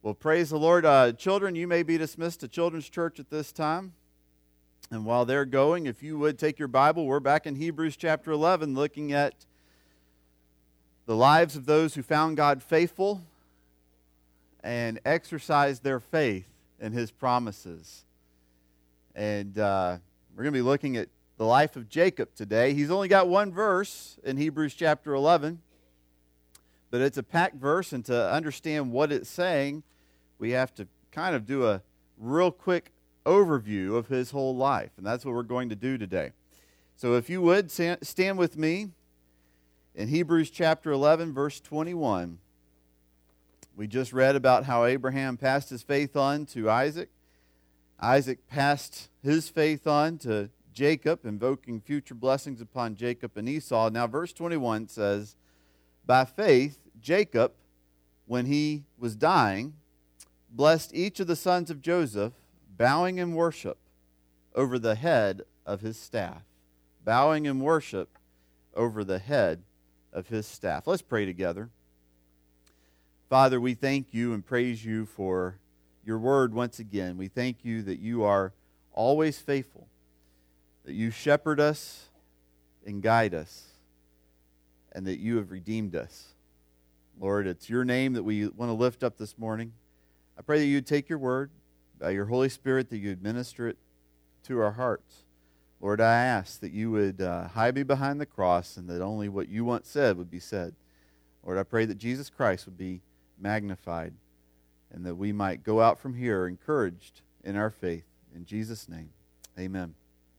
Well, praise the Lord. Children, you may be dismissed to Children's Church at this time. And while they're going, if you would take your Bible, we're back in Hebrews chapter 11 looking at the lives of those who found God faithful and exercised their faith in His promises. And we're going to be looking at the life of Jacob today. He's only got one verse in Hebrews chapter 11, but it's a packed verse, and to understand what it's saying, we have to kind of do a real quick overview of his whole life, and that's what we're going to do today. So if you would, stand with me in Hebrews chapter 11, verse 21. We just read about how Abraham passed his faith on to Isaac. Isaac passed his faith on to Jacob, invoking future blessings upon Jacob and Esau. Now verse 21 says, "By faith Jacob, when he was dying, blessed each of the sons of Joseph, bowing in worship over the head of his staff." Bowing in worship over the head of his staff. Let's pray together. Father, we thank you and praise you for your word once again. We thank you that you are always faithful, that you shepherd us and guide us, and that you have redeemed us. Lord, it's your name that we want to lift up this morning. I pray that you take your word, by your Holy Spirit, that you administer it to our hearts. Lord, I ask that you would hide me behind the cross and that only what you once said would be said. Lord, I pray that Jesus Christ would be magnified and that we might go out from here encouraged in our faith. In Jesus' name, amen.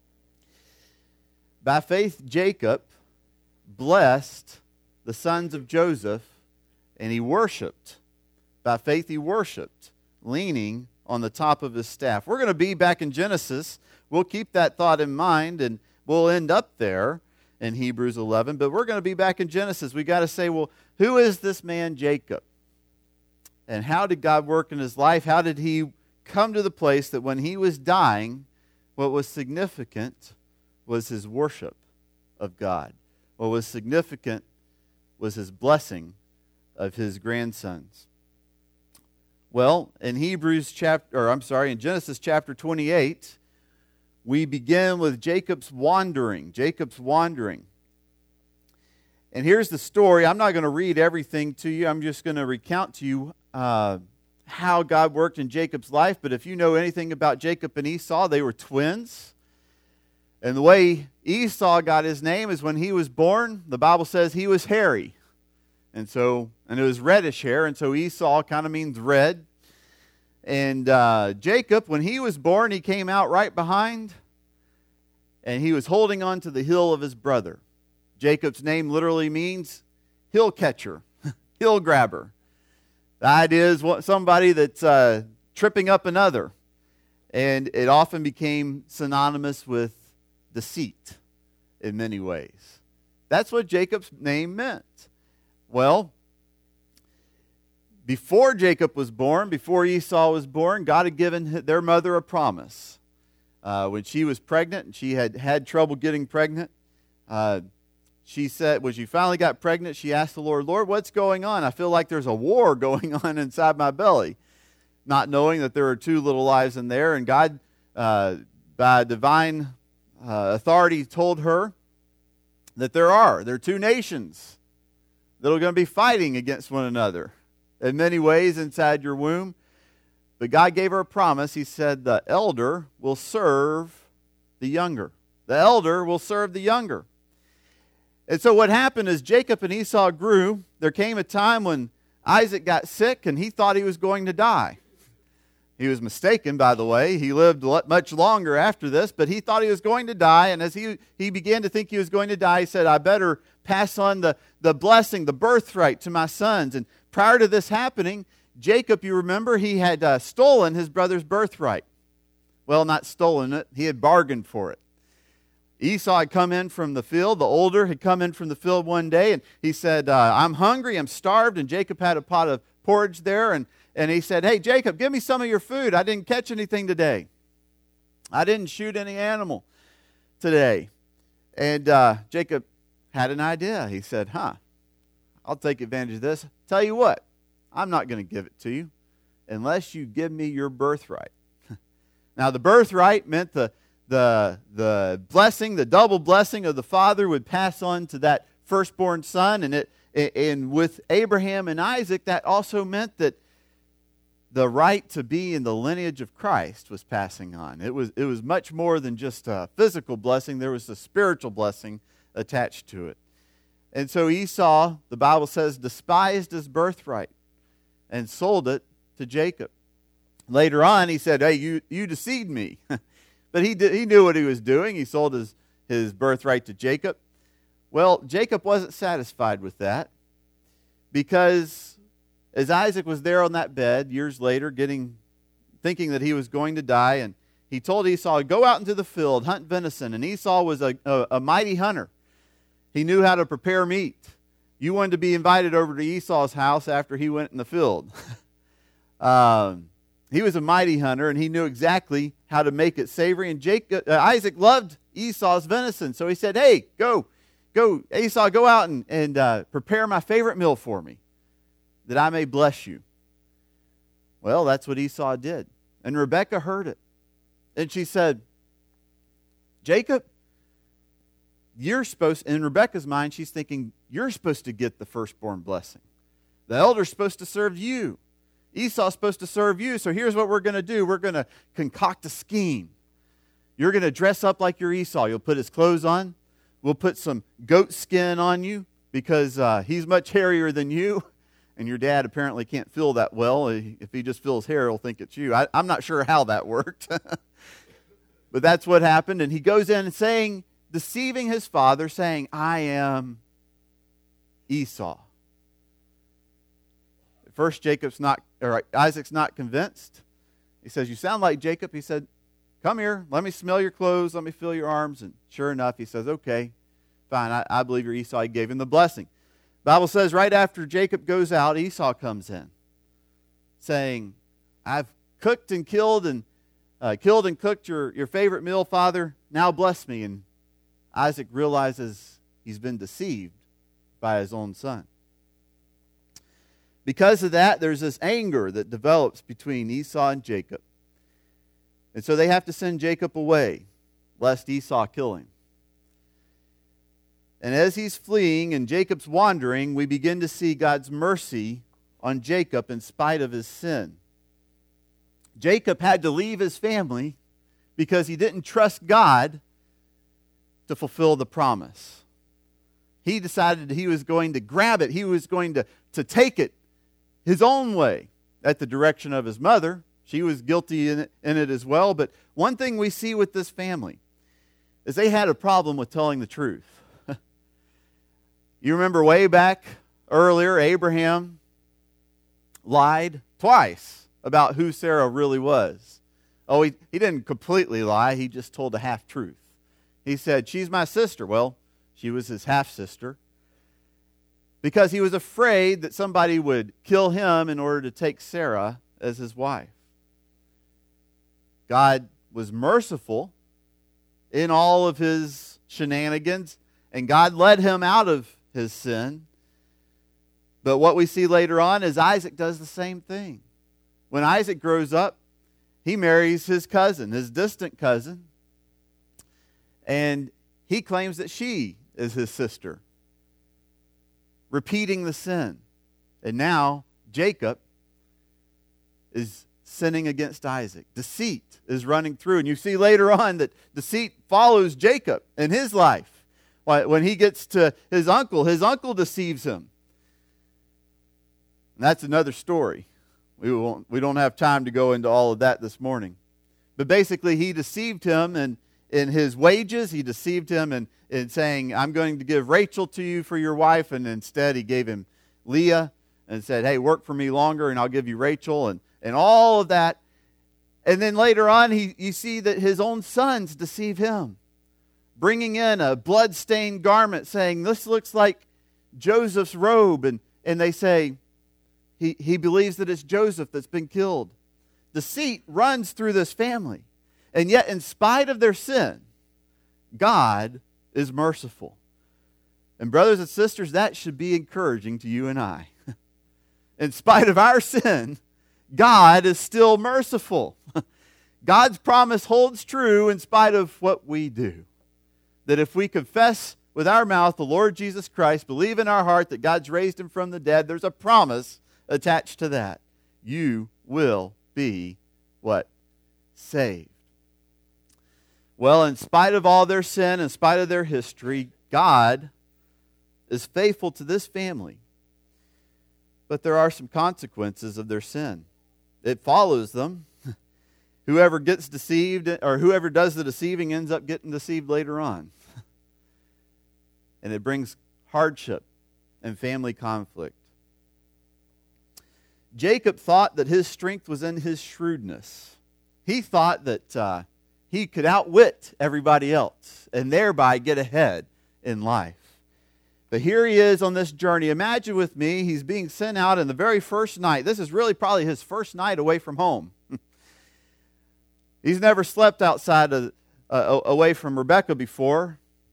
By faith, Jacob blessed the sons of Joseph, and he worshiped. By faith, he worshiped, leaning on the top of his staff. We're going to be back in Genesis. We'll keep that thought in mind, and we'll end up there in Hebrews 11. But we're going to be back in Genesis. We got to say, well, who is this man Jacob? And how did God work in his life? How did he come to the place that when he was dying, what was significant was his worship of God? What was significant was his blessing of his grandsons. Well, in Genesis chapter 28, we begin with Jacob's wandering. And here's the story. I'm not going to read everything to you. I'm just going to recount to you how God worked in Jacob's life. But if you know anything about Jacob and Esau, they were twins. And the way Esau got his name is when he was born, the Bible says he was hairy. And it was reddish hair, and so Esau kind of means red. And Jacob, when he was born, he came out right behind, and he was holding on to the heel of his brother. Jacob's name literally means heel catcher, heel grabber. The idea is somebody that's tripping up another. And it often became synonymous with deceit in many ways. That's what Jacob's name meant. Well, before Jacob was born, before Esau was born, God had given their mother a promise. When she was pregnant, and she had trouble getting pregnant, she said, when she finally got pregnant, she asked the Lord, "Lord, what's going on? I feel like there's a war going on inside my belly." Not knowing that there are two little lives in there, and God, by divine authority, told her that there are two nations that are going to be fighting against one another in many ways inside your womb. But God gave her a promise. He said, the elder will serve the younger. The elder will serve the younger. And so what happened is Jacob and Esau grew. There came a time when Isaac got sick and he thought he was going to die. He was mistaken, by the way. He lived much longer after this, but he thought he was going to die. And as he began to think he was going to die, he said, I better pass on the blessing, the birthright to my sons. And prior to this happening, Jacob, you remember, he had stolen his brother's birthright. Well, not stolen it. He had bargained for it. Esau had come in from the field. The older had come in from the field one day, and he said, I'm hungry, I'm starved. And Jacob had a pot of porridge there, and he said, hey, Jacob, give me some of your food. I didn't catch anything today. I didn't shoot any animal today. And Jacob had an idea. He said, I'll take advantage of this. Tell you what, I'm not going to give it to you. unless you give me your birthright. Now, the birthright meant the blessing, the double blessing of the father would pass on to that firstborn son. And with Abraham and Isaac, that also meant that the right to be in the lineage of Christ was passing on. It was much more than just a physical blessing. There was a spiritual blessing attached to it. And so Esau, the Bible says, despised his birthright and sold it to Jacob. Later on, he said, hey, you deceived me. But he knew what he was doing. He sold his birthright to Jacob. Well, Jacob wasn't satisfied with that, because as Isaac was there on that bed years later, thinking that he was going to die, and he told Esau, go out into the field, hunt venison. And Esau was a mighty hunter. He knew how to prepare meat. You wanted to be invited over to Esau's house after he went in the field. He was a mighty hunter, and he knew exactly how to make it savory. And Isaac loved Esau's venison. So he said, hey, go, Esau, go out and prepare my favorite meal for me, that I may bless you. Well, that's what Esau did. And Rebekah heard it. And she said, Jacob, you're supposed, in Rebekah's mind, she's thinking, you're supposed to get the firstborn blessing. The elder's supposed to serve you. Esau's supposed to serve you. So here's what we're going to do. We're going to concoct a scheme. You're going to dress up like your Esau. You'll put his clothes on. We'll put some goat skin on you, because he's much hairier than you. And your dad apparently can't feel that well. If he just feels hair, he'll think it's you. I'm not sure how that worked. But that's what happened. And he goes in and deceiving his father, saying, I am Esau. At first, Isaac's not convinced. He says, you sound like Jacob. He said, come here, let me smell your clothes, let me feel your arms. And sure enough, he says, okay, fine, I believe you're Esau. He gave him the blessing. The Bible says right after Jacob goes out, Esau comes in, saying, I've cooked and killed and cooked your favorite meal, Father. Now bless me. And Isaac realizes he's been deceived by his own son. Because of that, there's this anger that develops between Esau and Jacob. And so they have to send Jacob away, lest Esau kill him. And as he's fleeing and Jacob's wandering, we begin to see God's mercy on Jacob in spite of his sin. Jacob had to leave his family because he didn't trust God to fulfill the promise. He decided he was going to grab it. He was going to take it his own way at the direction of his mother. She was guilty in it as well. But one thing we see with this family is they had a problem with telling the truth. You remember way back earlier, Abraham lied twice about who Sarah really was. Oh, he didn't completely lie. He just told a half-truth. He said, she's my sister. Well, she was his half-sister. Because he was afraid that somebody would kill him in order to take Sarah as his wife. God was merciful in all of his shenanigans, and God led him out of his sin. But what we see later on is Isaac does the same thing. When Isaac grows up, he marries his cousin, his distant cousin, and he claims that she is his sister, repeating the sin. And now Jacob is sinning against Isaac. Deceit is running through. And you see later on that deceit follows Jacob in his life. When he gets to his uncle deceives him. And that's another story. We don't have time to go into all of that this morning. But basically, he deceived him in his wages. He deceived him in saying, I'm going to give Rachel to you for your wife. And instead, he gave him Leah and said, hey, work for me longer and I'll give you Rachel. And all of that. And then later on, you see that his own sons deceive him, bringing in a blood-stained garment, saying, this looks like Joseph's robe. And they say, he believes that it's Joseph that's been killed. Deceit runs through this family. And yet, in spite of their sin, God is merciful. And brothers and sisters, that should be encouraging to you and I. In spite of our sin, God is still merciful. God's promise holds true in spite of what we do. That if we confess with our mouth the Lord Jesus Christ, believe in our heart that God's raised him from the dead, there's a promise attached to that. You will be what? Saved. Well, in spite of all their sin, in spite of their history, God is faithful to this family. But there are some consequences of their sin. It follows them. Whoever gets deceived, or whoever does the deceiving, ends up getting deceived later on. And it brings hardship and family conflict. Jacob thought that his strength was in his shrewdness. He thought that he could outwit everybody else and thereby get ahead in life. But here he is on this journey. Imagine with me, he's being sent out in the very first night. This is really probably his first night away from home. He's never slept outside away from Rebekah before.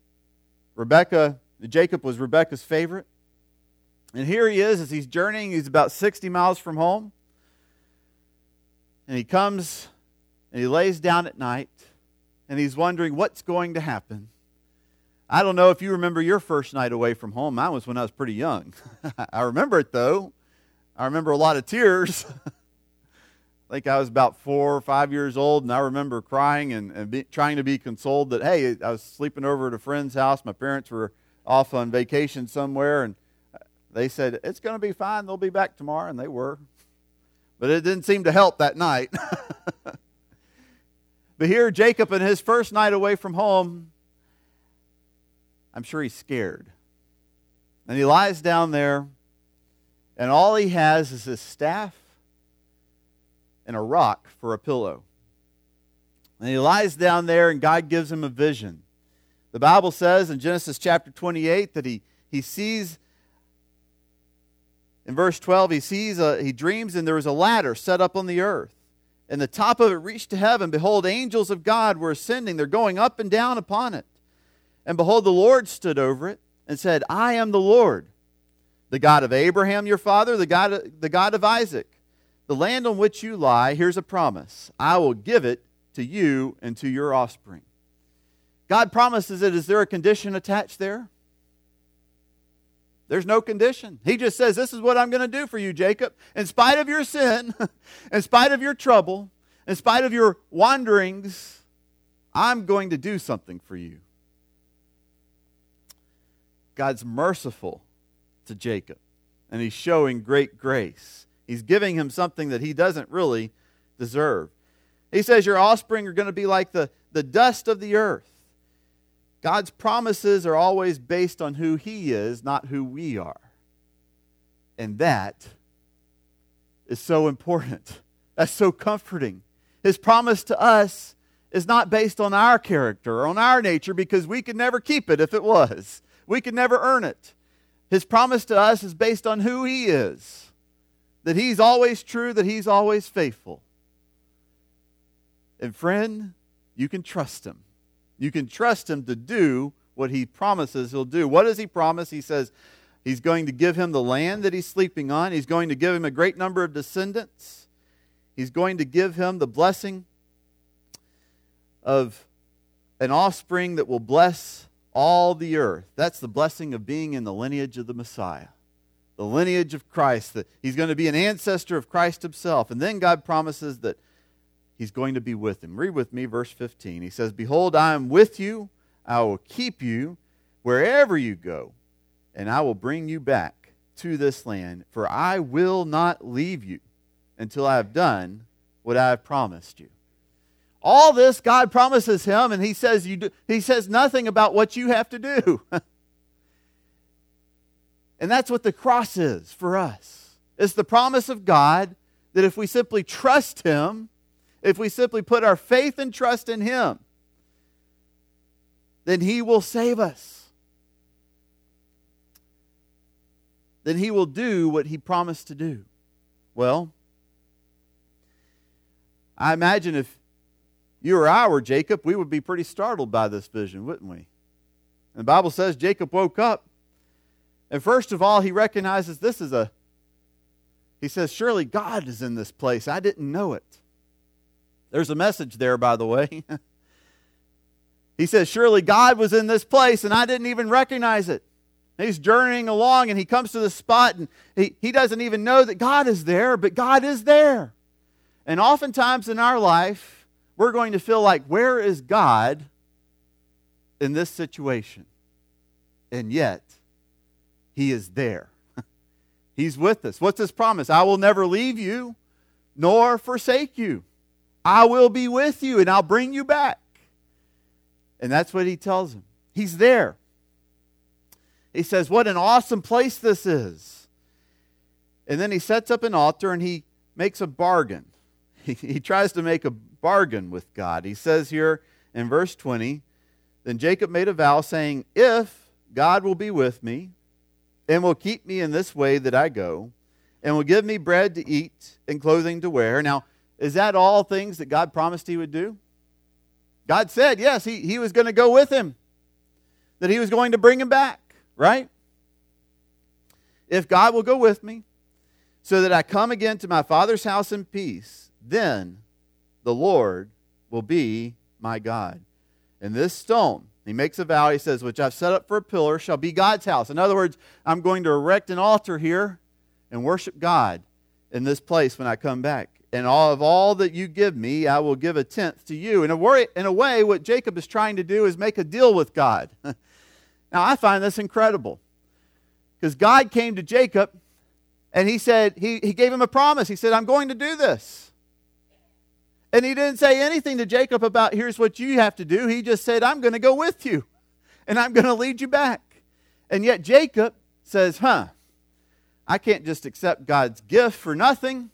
Jacob was Rebekah's favorite. And here he is as he's journeying. He's about 60 miles from home. And he comes and he lays down at night. And he's wondering what's going to happen. I don't know if you remember your first night away from home. Mine was when I was pretty young. I remember it though. I remember a lot of tears. I think I was about 4 or 5 years old, and I remember crying and trying to be consoled that, hey, I was sleeping over at a friend's house. My parents were off on vacation somewhere, and they said, it's going to be fine. They'll be back tomorrow, and they were. But it didn't seem to help that night. But here, Jacob, in his first night away from home, I'm sure he's scared. And he lies down there, and all he has is his staff and a rock for a pillow. And he lies down there, and God gives him a vision. The Bible says in Genesis chapter 28 that he sees, in verse 12, he dreams, and there was a ladder set up on the earth. And the top of it reached to heaven. Behold, angels of God were ascending. They're going up and down upon it. And behold, the Lord stood over it and said, I am the Lord, the God of Abraham your father, the God of Isaac. The land on which you lie, here's a promise. I will give it to you and to your offspring. God promises it. Is there a condition attached there? There's no condition. He just says, this is what I'm going to do for you, Jacob. In spite of your sin, in spite of your trouble, in spite of your wanderings, I'm going to do something for you. God's merciful to Jacob, and he's showing great grace. He's giving him something that he doesn't really deserve. He says, your offspring are going to be like the dust of the earth. God's promises are always based on who he is, not who we are. And that is so important. That's so comforting. His promise to us is not based on our character or on our nature, because we could never keep it if it was. We could never earn it. His promise to us is based on who he is. That he's always true, that he's always faithful. And friend, you can trust him. You can trust him to do what he promises he'll do. What does he promise? He says he's going to give him the land that he's sleeping on. He's going to give him a great number of descendants. He's going to give him the blessing of an offspring that will bless all the earth. That's the blessing of being in the lineage of the Messiah. The lineage of Christ, that he's going to be an ancestor of Christ himself. And then God promises that he's going to be with him. Read with me verse 15. He says, behold, I am with you. I will keep you wherever you go, and I will bring you back to this land. For I will not leave you until I have done what I have promised you. All this God promises him, and he says nothing about what you have to do. And that's what the cross is for us. It's the promise of God that if we simply trust him, if we simply put our faith and trust in him, then he will save us. Then he will do what he promised to do. Well, I imagine if you or I were Jacob, we would be pretty startled by this vision, wouldn't we? And the Bible says Jacob woke up. And first of all, he recognizes this is a He says, surely God is in this place. I didn't know it. There's a message there, by the way. He says, surely God was in this place, and I didn't even recognize it. He's journeying along, and he comes to the spot, and he doesn't even know that God is there, but God is there. And oftentimes in our life, we're going to feel like, where is God in this situation? And yet, He is there. He's with us. What's His promise? I will never leave you, nor forsake you. I will be with you, and I'll bring you back. And that's what He tells him. He's there. He says, what an awesome place this is. And then he sets up an altar and he makes a bargain. He tries to make a bargain with God. He says here in verse 20, then Jacob made a vow saying, if God will be with me and will keep me in this way that I go and will give me bread to eat and clothing to wear. Now, is that all things that God promised He would do? God said, yes, he was going to go with him, that He was going to bring him back. Right? If God will go with me, so that I come again to my Father's house in peace, then the Lord will be my God. And this stone, he makes a vow, he says, which I've set up for a pillar, shall be God's house. In other words, I'm going to erect an altar here and worship God in this place when I come back. And all that you give me, I will give a tenth to you. In a way, what Jacob is trying to do is make a deal with God. Now, I find this incredible because God came to Jacob and He said, he gave him a promise. He said, I'm going to do this. And He didn't say anything to Jacob about, here's what you have to do. He just said, I'm going to go with you and I'm going to lead you back. And yet Jacob says, I can't just accept God's gift for nothing.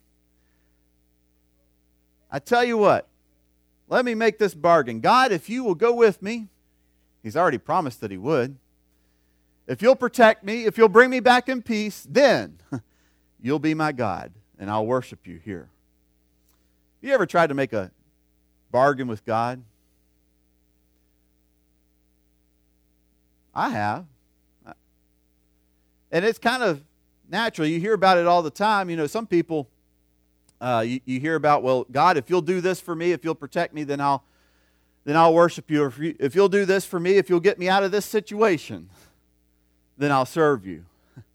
I tell you what, let me make this bargain. God, if you will go with me, He's already promised that He would. If you'll protect me, if you'll bring me back in peace, then you'll be my God, and I'll worship you here. You ever tried to make a bargain with God? I have. And it's kind of natural. You hear about it all the time. You know, some people, you hear about, well, God, if you'll do this for me, if you'll protect me, then I'll worship you. Or if you'll do this for me, if you'll get me out of this situation, then I'll serve you.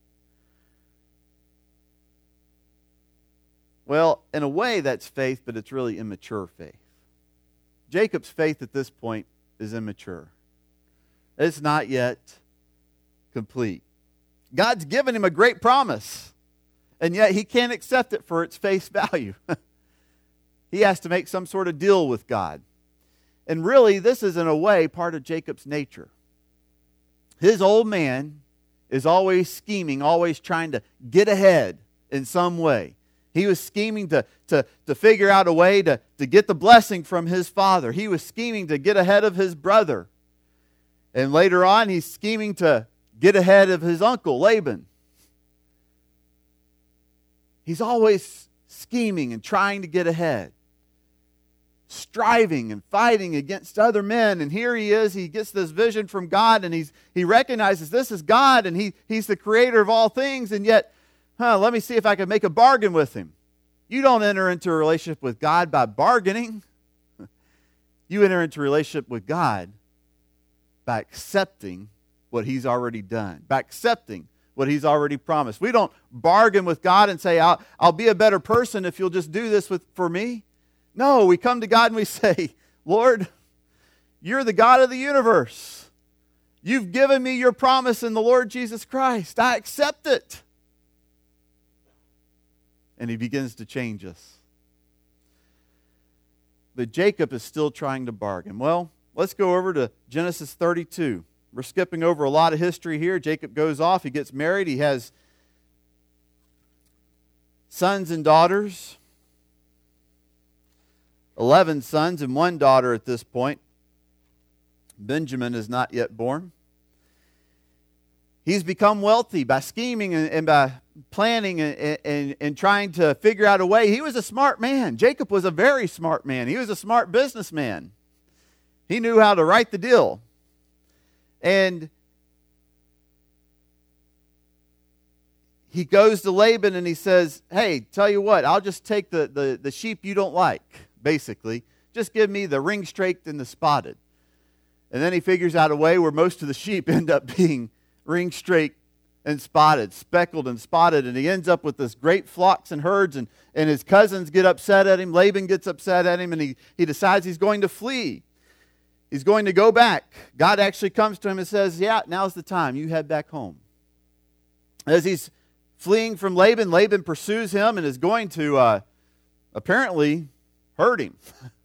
Well, in a way, that's faith, but it's really immature faith. Jacob's faith at this point is immature. It's not yet complete. God's given him a great promise, and yet he can't accept it for its face value. He has to make some sort of deal with God. And really, this is in a way part of Jacob's nature. His old man is always scheming, always trying to get ahead in some way. He was scheming to figure out a way to get the blessing from his father. He was scheming to get ahead of his brother. And later on, he's scheming to get ahead of his uncle, Laban. He's always scheming and trying to get ahead. Striving and fighting against other men. And here he is, he gets this vision from God, and he recognizes this is God, and he's the creator of all things, and yet, let me see if I can make a bargain with him. You don't enter into a relationship with God by bargaining. You enter into a relationship with God by accepting what he's already done, by accepting what he's already promised. We don't bargain with God and say, I'll be a better person if you'll just do this for me. No, we come to God and we say, Lord, you're the God of the universe. You've given me your promise in the Lord Jesus Christ. I accept it. And he begins to change us. But Jacob is still trying to bargain. Well, let's go over to Genesis 32. We're skipping over a lot of history here. Jacob goes off. He gets married. He has sons and daughters. 11 sons and 1 daughter at this point. Benjamin is not yet born. He's become wealthy by scheming and by planning and trying to figure out a way. He was a smart man. Jacob was a very smart man. He was a smart businessman. He knew how to write the deal. And he goes to Laban and he says, hey, tell you what, I'll just take the sheep you don't like, basically. Just give me the ring-straked and the spotted. And then he figures out a way where most of the sheep end up being ring-straked and spotted, speckled and spotted. And he ends up with this great flocks and herds, and his cousins get upset at him. Laban gets upset at him, and he decides he's going to flee. He's going to go back. God actually comes to him and says, yeah, now's the time. You head back home. As he's fleeing from Laban, Laban pursues him and is going to apparently hurt him.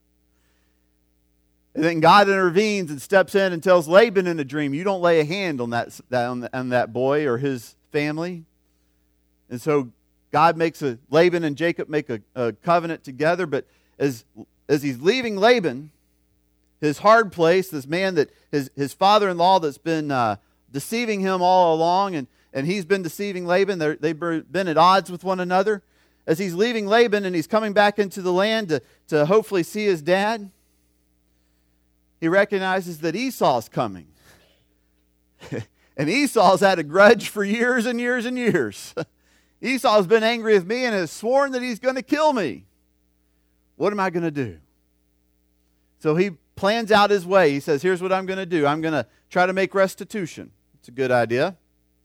And then God intervenes and steps in and tells Laban in a dream, you don't lay a hand on that boy or his family. And so God makes Laban and Jacob make a covenant together. But as he's leaving Laban, his hard place, this man that his father-in-law that's been deceiving him all along, and he's been deceiving Laban, they've been at odds with one another. As he's leaving Laban and he's coming back into the land to hopefully see his dad, he recognizes that Esau's coming. And Esau's had a grudge for years and years and years. Esau's been angry with me and has sworn that he's going to kill me. What am I going to do? So he plans out his way. He says, here's what I'm going to do. I'm going to try to make restitution. It's a good idea.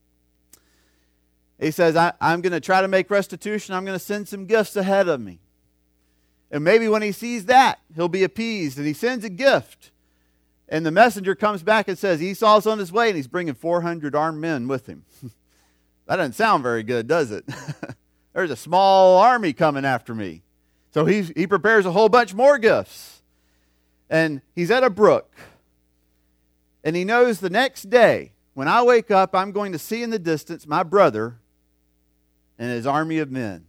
He says, I'm going to try to make restitution. I'm going to send some gifts ahead of me. And maybe when he sees that, he'll be appeased. And he sends a gift. And the messenger comes back and says, Esau's on his way, and he's bringing 400 armed men with him. That doesn't sound very good, does it? There's a small army coming after me. So he prepares a whole bunch more gifts. And he's at a brook. And he knows the next day, when I wake up, I'm going to see in the distance my brother and his army of men.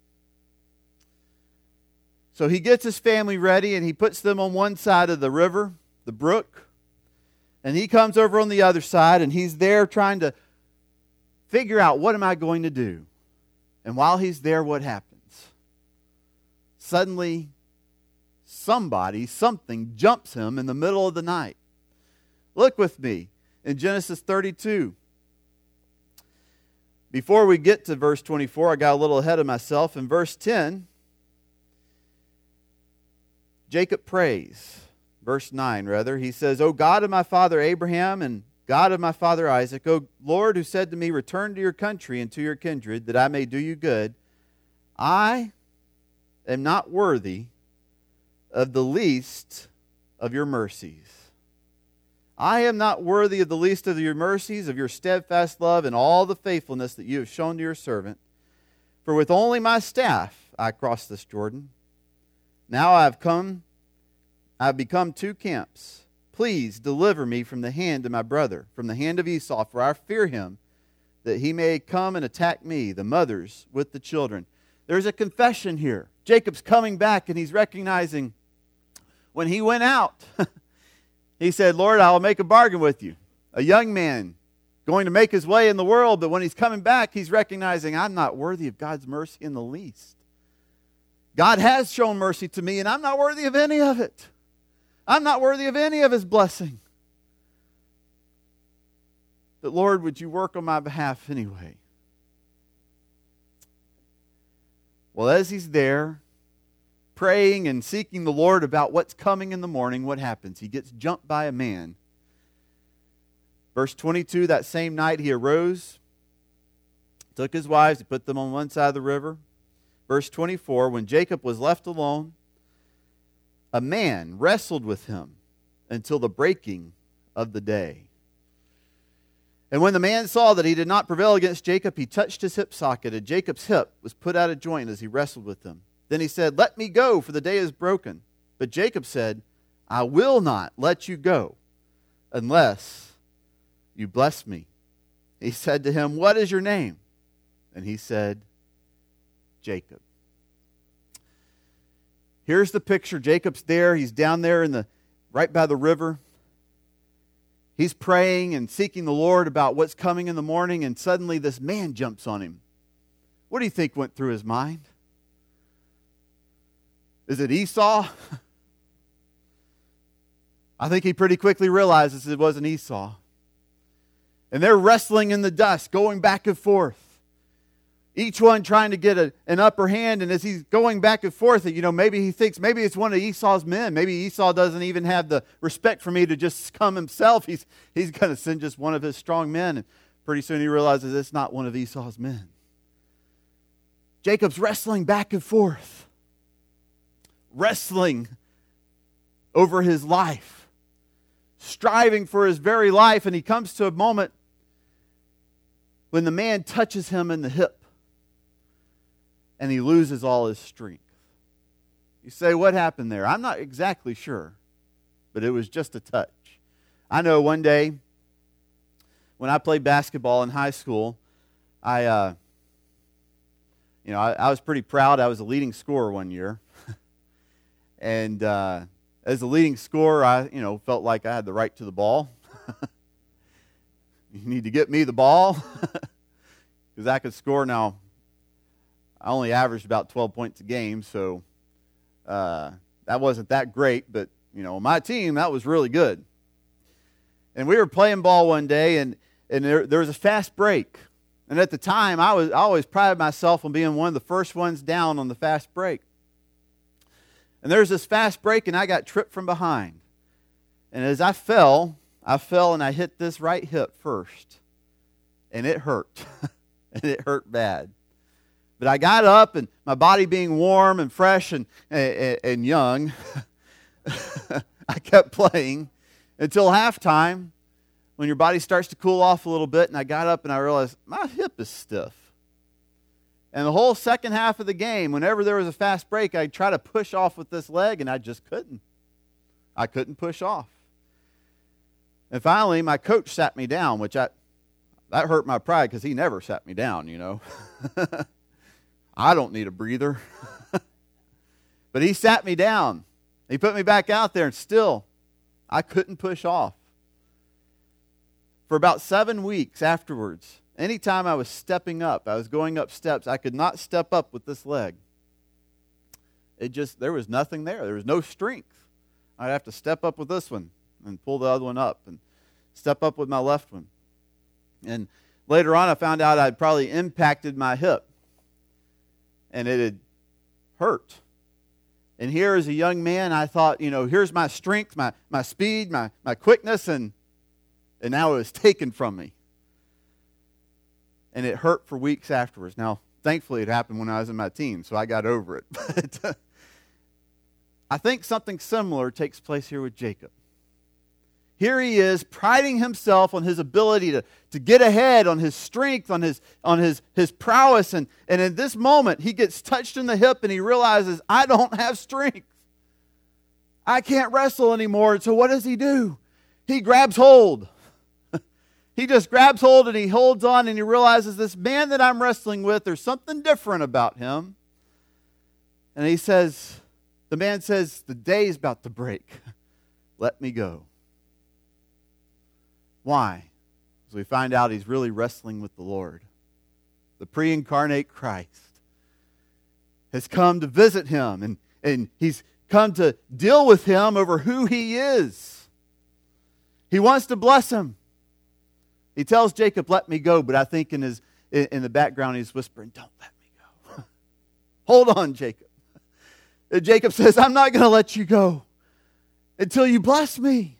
So he gets his family ready, and he puts them on one side of the river, the brook, and he comes over on the other side, and he's there trying to figure out, what am I going to do? And while he's there, what happens? Suddenly, something jumps him in the middle of the night. Look with me in Genesis 32. Before we get to verse 24, I got a little ahead of myself. In verse 10, Jacob prays. Verse 9, rather. He says, O God of my father Abraham and God of my father Isaac, O Lord, who said to me, return to your country and to your kindred, that I may do you good, I am not worthy of the least of your mercies. I am not worthy of the least of your mercies, of your steadfast love, and all the faithfulness that you have shown to your servant. For with only my staff I crossed this Jordan. Now I've become two camps. Please deliver me from the hand of my brother, from the hand of Esau, for I fear him, that he may come and attack me, the mothers with the children. There's a confession here. Jacob's coming back, and he's recognizing when he went out, he said, Lord, I will make a bargain with you. A young man going to make his way in the world, but when he's coming back, he's recognizing, I'm not worthy of God's mercy in the least. God has shown mercy to me, and I'm not worthy of any of it. I'm not worthy of any of his blessing. But Lord, would you work on my behalf anyway? Well, as he's there, praying and seeking the Lord about what's coming in the morning, what happens? He gets jumped by a man. Verse 22, that same night he arose, took his wives, he put them on one side of the river. Verse 24, when Jacob was left alone, a man wrestled with him until the breaking of the day. And when the man saw that he did not prevail against Jacob, he touched his hip socket, and Jacob's hip was put out of joint as he wrestled with him. Then he said, let me go, for the day is broken. But Jacob said, I will not let you go unless you bless me. He said to him, what is your name? And he said, Jacob. Here's the picture. Jacob's there. He's down there right by the river. He's praying and seeking the Lord about what's coming in the morning, and suddenly this man jumps on him. What do you think went through his mind? Is it Esau? I think he pretty quickly realizes it wasn't Esau. And they're wrestling in the dust, going back and forth. each one trying to get an upper hand. And as he's going back and forth, maybe he thinks maybe it's one of Esau's men. Maybe Esau doesn't even have the respect for me to just come himself. He's going to send just one of his strong men. And pretty soon he realizes it's not one of Esau's men. Jacob's wrestling back and forth, wrestling over his life, striving for his very life. And he comes to a moment when the man touches him in the hip and he loses all his strength. You say, what happened there? I'm not exactly sure, but it was just a touch. I know one day when I played basketball in high school, I was pretty proud. I was a leading scorer one year. And as a leading scorer, I felt like I had the right to the ball. You need to get me the ball because I could score. Now, I only averaged about 12 points a game, so that wasn't that great. But, on my team, that was really good. And we were playing ball one day, and there was a fast break. And at the time, I always prided myself on being one of the first ones down on the fast break. And there's this fast break, and I got tripped from behind. And as I fell and I hit this right hip first. And it hurt. And it hurt bad. But I got up, and my body being warm and fresh and young, I kept playing until halftime, when your body starts to cool off a little bit, and I got up and I realized my hip is stiff. And the whole second half of the game, whenever there was a fast break, I'd try to push off with this leg, and I just couldn't. I couldn't push off. And finally, my coach sat me down, which that hurt my pride because he never sat me down, I don't need a breather. But he sat me down. He put me back out there, and still, I couldn't push off. For about 7 weeks afterwards, anytime I was stepping up, I was going up steps, I could not step up with this leg. There was nothing there. There was no strength. I'd have to step up with this one and pull the other one up and step up with my left one. And later on, I found out I'd probably impacted my hip. And it had hurt. And here as a young man, I thought, here's my strength, my speed, my quickness, and now it was taken from me. And it hurt for weeks afterwards. Now, thankfully, it happened when I was in my teens, so I got over it. But I think something similar takes place here with Jacob. Here he is, priding himself on his ability to get ahead, on his strength, on his prowess. And in this moment, he gets touched in the hip and he realizes, I don't have strength. I can't wrestle anymore. And so what does he do? He grabs hold. He just grabs hold and he holds on, and he realizes this man that I'm wrestling with, there's something different about him. And the man says, the day's about to break. Let me go. Why? Because we find out he's really wrestling with the Lord. The pre-incarnate Christ has come to visit him, and he's come to deal with him over who he is. He wants to bless him. He tells Jacob, let me go, but I think in the background he's whispering, don't let me go. Hold on, Jacob. And Jacob says, I'm not going to let you go until you bless me.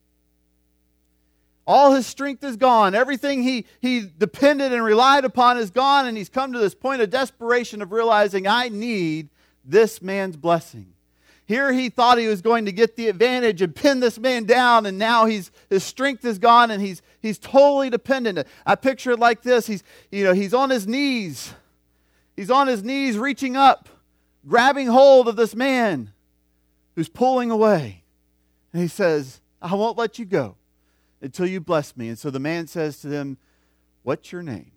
All his strength is gone. Everything he depended and relied upon is gone, and he's come to this point of desperation of realizing, I need this man's blessing. Here he thought he was going to get the advantage and pin this man down, and now his strength is gone, and he's totally dependent. I picture it like this. He's on his knees. He's on his knees reaching up, grabbing hold of this man who's pulling away. And he says, I won't let you go until you bless me. And so the man says to them, what's your name?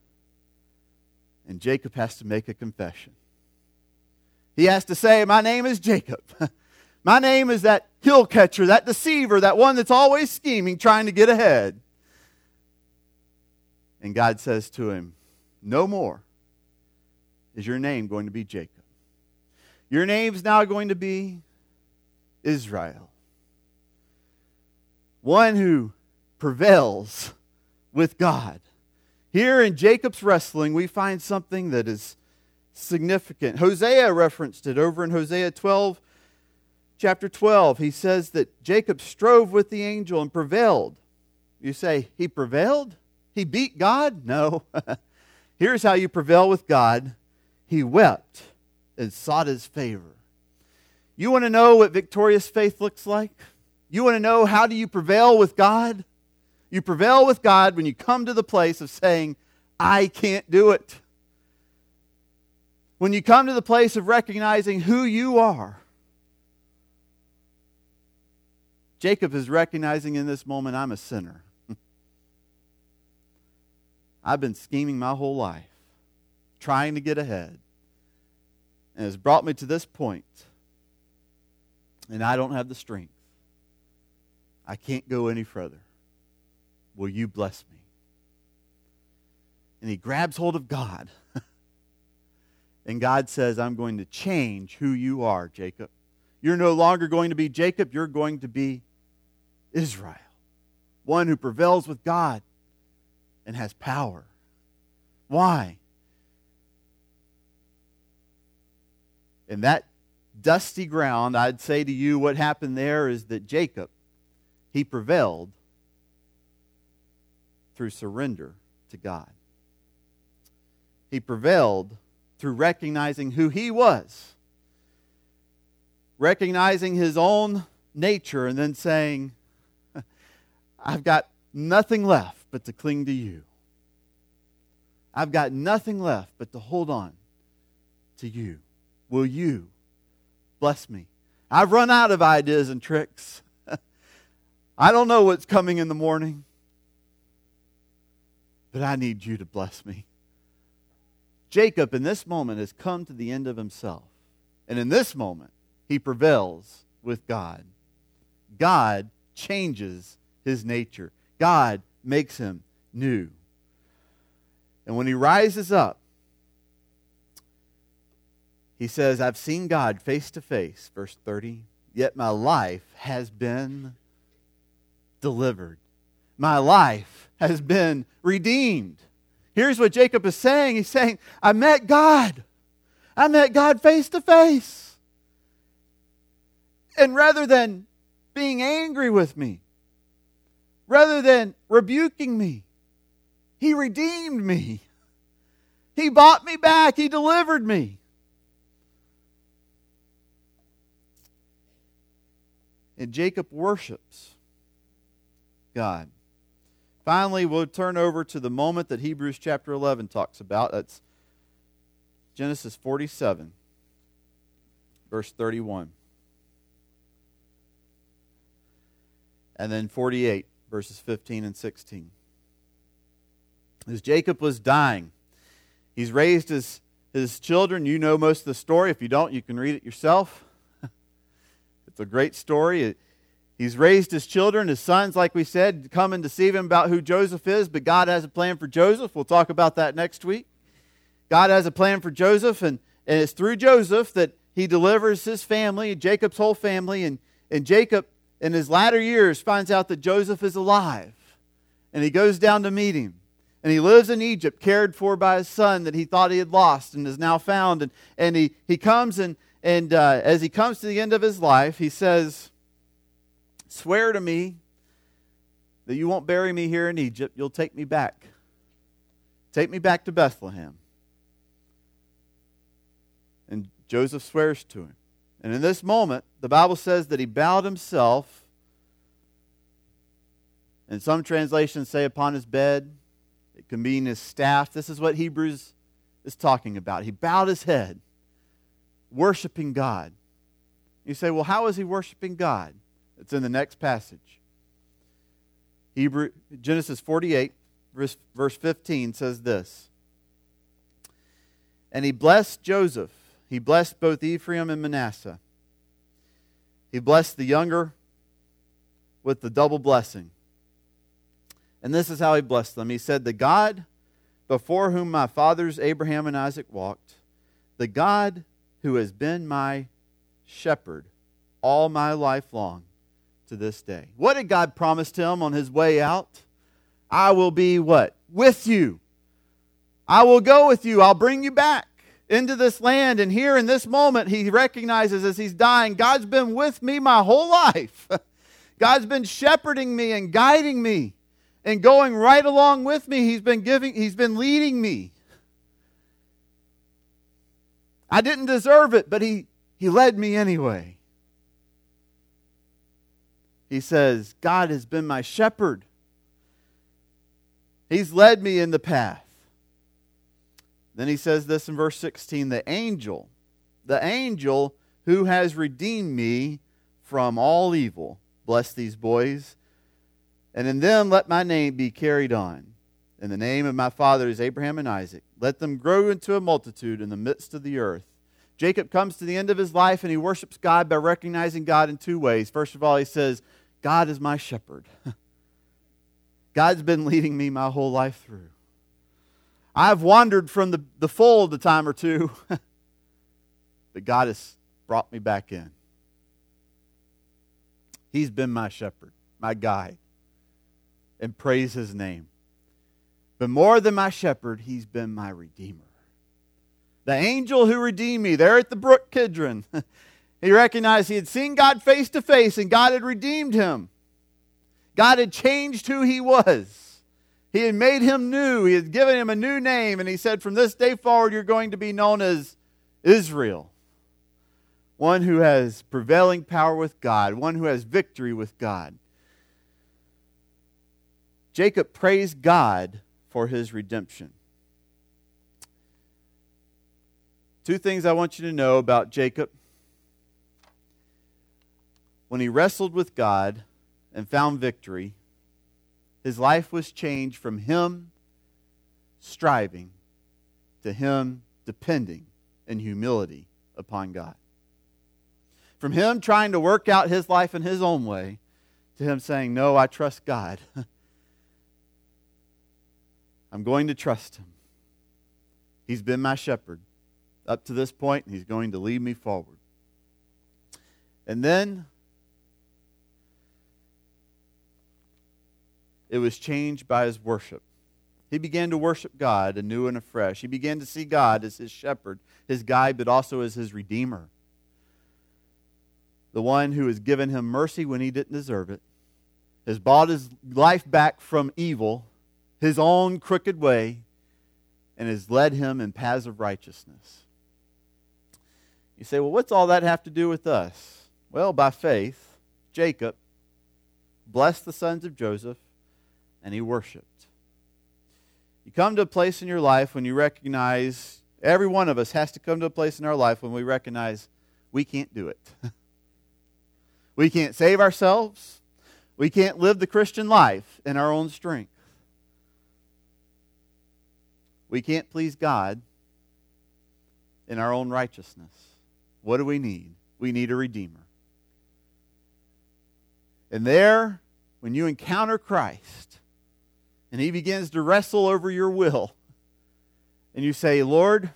And Jacob has to make a confession. He has to say, my name is Jacob. My name is that heel catcher, that deceiver, that one that's always scheming, trying to get ahead. And God says to him, no more is your name going to be Jacob. Your name's now going to be Israel. One who prevails with God. Here in Jacob's wrestling, we find something that is significant. Hosea referenced it over in Hosea 12, chapter 12. He says that Jacob strove with the angel and prevailed. You say, he prevailed? He beat God? No. Here's how you prevail with God. He wept and sought His favor. You want to know what victorious faith looks like? You want to know how do you prevail with God? You prevail with God when you come to the place of saying, I can't do it. When you come to the place of recognizing who you are. Jacob is recognizing in this moment, I'm a sinner. I've been scheming my whole life, trying to get ahead. And it's brought me to this point. And I don't have the strength. I can't go any further. Will you bless me? And he grabs hold of God. And God says, I'm going to change who you are, Jacob. You're no longer going to be Jacob. You're going to be Israel. One who prevails with God and has power. Why? In that dusty ground, I'd say to you what happened there is that Jacob, he prevailed through surrender to God. He prevailed through recognizing who he was. Recognizing his own nature and then saying, I've got nothing left but to cling to you. I've got nothing left but to hold on to you. Will you bless me? I've run out of ideas and tricks. I don't know what's coming in the morning, but I need you to bless me. Jacob in this moment has come to the end of himself. And in this moment, he prevails with God. God changes his nature. God makes him new. And when he rises up, he says, I've seen God face to face, verse 30, yet my life has been delivered. My life has been redeemed. Here's what Jacob is saying. He's saying, I met God. I met God face to face. And rather than being angry with me, rather than rebuking me, He redeemed me. He bought me back. He delivered me. And Jacob worships God. Finally, we'll turn over to the moment that Hebrews chapter 11 talks about. That's Genesis 47, verse 31. And then 48, verses 15 and 16. As Jacob was dying, he's raised his children. You know most of the story. If you don't, you can read it yourself. It's a great story. He's raised his children, his sons, like we said, come and deceive him about who Joseph is, but God has a plan for Joseph. We'll talk about that next week. God has a plan for Joseph, and it's through Joseph that he delivers his family, Jacob's whole family, and Jacob, in his latter years, finds out that Joseph is alive, and he goes down to meet him. And he lives in Egypt, cared for by his son that he thought he had lost and is now found. And he comes and as he comes to the end of his life, he says, swear to me that you won't bury me here in Egypt. You'll take me back. Take me back to Bethlehem. And Joseph swears to him. And in this moment, the Bible says that he bowed himself. And some translations say upon his bed. It can mean his staff. This is what Hebrews is talking about. He bowed his head, worshiping God. You say, well, how is he worshiping God? It's in the next passage. Genesis 48, verse 15 says this. And he blessed Joseph. He blessed both Ephraim and Manasseh. He blessed the younger with the double blessing. And this is how he blessed them. He said, the God before whom my fathers Abraham and Isaac walked, the God who has been my shepherd all my life long to this day. What did God promise him on his way out? I will be what? With you. I will go with you. I'll bring you back into this land. And here in this moment, he recognizes as he's dying, God's been with me my whole life. God's been shepherding me and guiding me and going right along with me. He's been leading me. I didn't deserve it, but he led me anyway. He says, God has been my shepherd. He's led me in the path. Then he says this in verse 16, the angel who has redeemed me from all evil, bless these boys, and in them let my name be carried on. In the name of my fathers Abraham and Isaac, let them grow into a multitude in the midst of the earth. Jacob comes to the end of his life and he worships God by recognizing God in two ways. First of all, he says, God is my shepherd. God's been leading me my whole life through. I've wandered from the fold a time or two, but God has brought me back in. He's been my shepherd, my guide, and praise His name. But more than my shepherd, He's been my redeemer. The angel who redeemed me there at the brook Kidron, he recognized he had seen God face to face and God had redeemed him. God had changed who he was. He had made him new. He had given him a new name. And he said, from this day forward, you're going to be known as Israel. One who has prevailing power with God. One who has victory with God. Jacob praised God for his redemption. Two things I want you to know about Jacob. When he wrestled with God and found victory, his life was changed from him striving to him depending in humility upon God. From him trying to work out his life in his own way to him saying, no, I trust God. I'm going to trust Him. He's been my shepherd up to this point, and He's going to lead me forward. And then it was changed by his worship. He began to worship God anew and afresh. He began to see God as his shepherd, his guide, but also as his redeemer. The one who has given him mercy when he didn't deserve it, has bought his life back from evil, his own crooked way, and has led him in paths of righteousness. You say, well, what's all that have to do with us? Well, by faith, Jacob blessed the sons of Joseph, and he worshiped. You come to a place in your life when you recognize, every one of us has to come to a place in our life when we recognize we can't do it. We can't save ourselves. We can't live the Christian life in our own strength. We can't please God in our own righteousness. What do we need? We need a Redeemer. And there, when you encounter Christ, and He begins to wrestle over your will, and you say, Lord,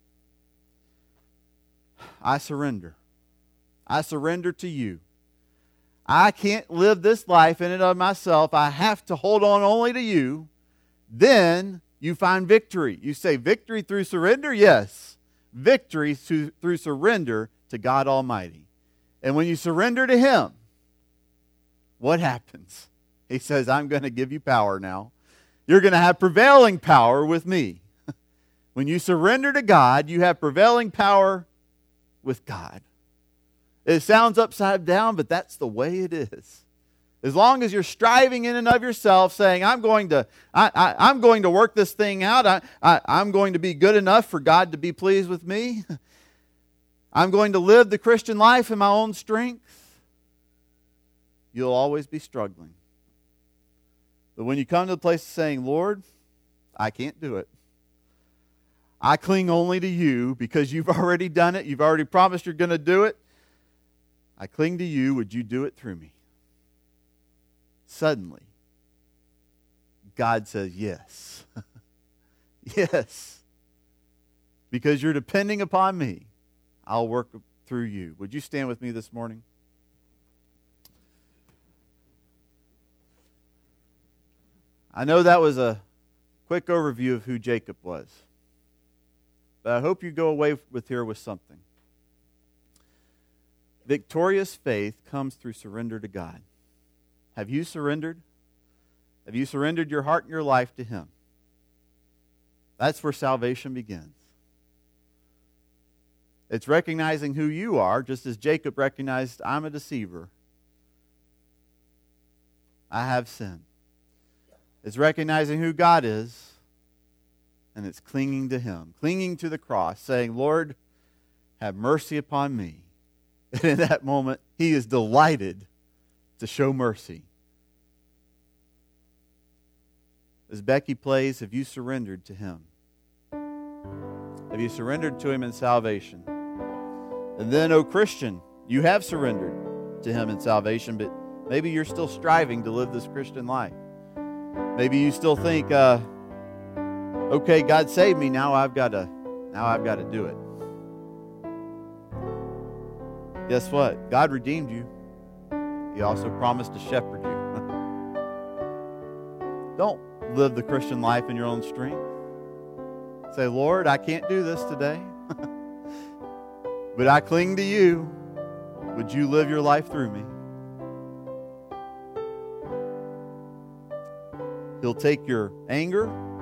I surrender. I surrender to You. I can't live this life in and of myself. I have to hold on only to You. Then you find victory. You say, victory through surrender? Yes. Victory through surrender to God Almighty. And when you surrender to Him, what happens? He says, I'm going to give you power now. You're going to have prevailing power with me. When you surrender to God, you have prevailing power with God. It sounds upside down, but that's the way it is. As long as you're striving in and of yourself, saying, I'm going to work this thing out. I'm going to be good enough for God to be pleased with me. I'm going to live the Christian life in my own strength. You'll always be struggling. But when you come to the place of saying, Lord, I can't do it. I cling only to You because You've already done it. You've already promised You're going to do it. I cling to You. Would You do it through me? Suddenly, God says, yes. Yes. Because you're depending upon me, I'll work through you. Would you stand with me this morning? I know that was quick overview of who Jacob was. But I hope you go away with something. Victorious faith comes through surrender to God. Have you surrendered? Have you surrendered your heart and your life to Him? That's where salvation begins. It's recognizing who you are, just as Jacob recognized, I'm a deceiver. I have sinned. It's recognizing who God is, and it's clinging to Him, clinging to the cross, saying, Lord, have mercy upon me. And in that moment, He is delighted to show mercy. As Becky plays, have you surrendered to Him? Have you surrendered to Him in salvation? And then, oh Christian, you have surrendered to Him in salvation, but maybe you're still striving to live this Christian life. Maybe you still think, okay, God saved me, now I've got to do it. Guess what? God redeemed you. He also promised to shepherd you. Don't live the Christian life in your own strength. Say, Lord, I can't do this today, but I cling to you. Would you live your life through me? He'll take your anger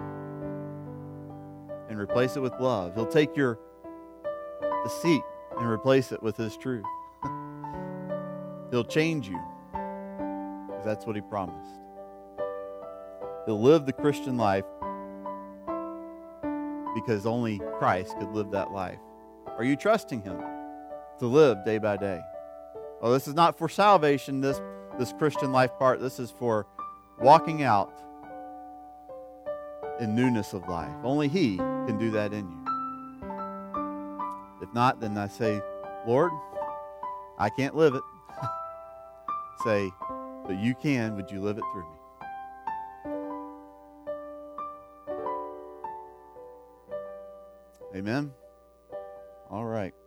and replace it with love. He'll take your deceit and replace it with His truth. He'll change you, because that's what He promised. He'll live the Christian life because only Christ could live that life. Are you trusting Him to live day by day? Oh, this is not for salvation, this Christian life part. This is for walking out in newness of life. Only He can do that in you. If not, then I say, Lord, I can't live it. Say, but you can. Would you live it through me? Amen? All right.